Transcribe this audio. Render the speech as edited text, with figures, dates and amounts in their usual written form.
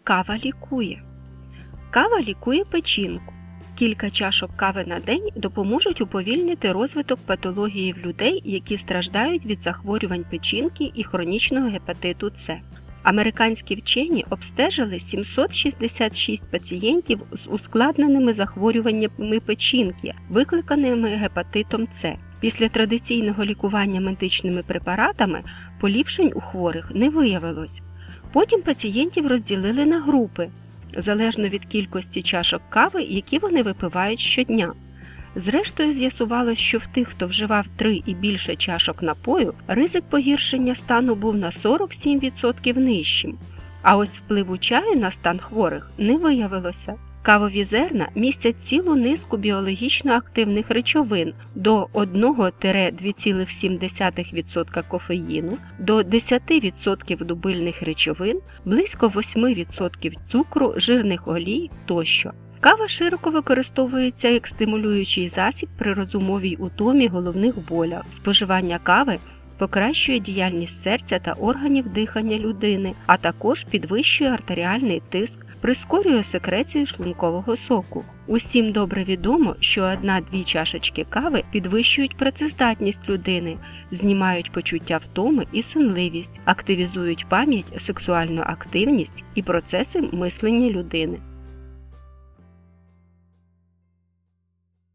Кава лікує. Кава лікує печінку. Кілька чашок кави на день допоможуть уповільнити розвиток патології в людей, які страждають від захворювань печінки і хронічного гепатиту С. Американські вчені обстежили 766 пацієнтів з ускладненими захворюваннями печінки, викликаними гепатитом С. Після традиційного лікування медичними препаратами поліпшень у хворих не виявилось. Потім пацієнтів розділили на групи, залежно від кількості чашок кави, які вони випивають щодня. Зрештою, з'ясувалось, що в тих, хто вживав 3 і більше чашок напою, ризик погіршення стану був на 47% нижчим. А ось впливу чаю на стан хворих не виявилося. Кавові зерна містять цілу низку біологічно активних речовин до 1-2,7% кофеїну, до 10% дубильних речовин, близько 8% цукру, жирних олій тощо. Кава широко використовується як стимулюючий засіб при розумовій утомі, головних болях. Споживання кави покращує діяльність серця та органів дихання людини, а також підвищує артеріальний тиск, прискорює секрецію шлункового соку. Усім добре відомо, що 1-2 чашечки кави підвищують працездатність людини, знімають почуття втоми і сонливість, активізують пам'ять, сексуальну активність і процеси мислення людини.